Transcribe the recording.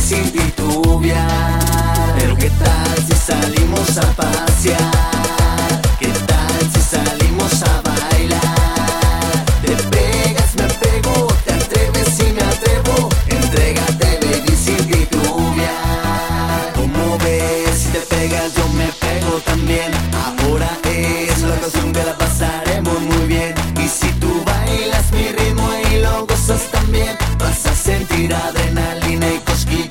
sin titubear. Pero qué tal si salimos a pasear.